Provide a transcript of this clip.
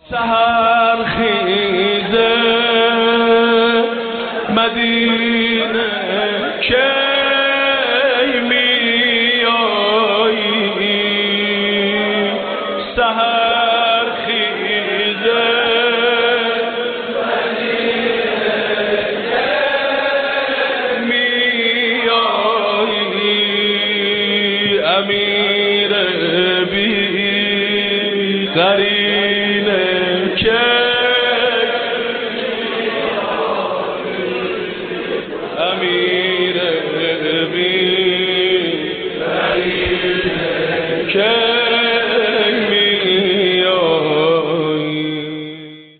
سحر خیزه مدینه کی میایی، سحر خیزه مدینه کی میایی، امیر بی قرینه امیر بی که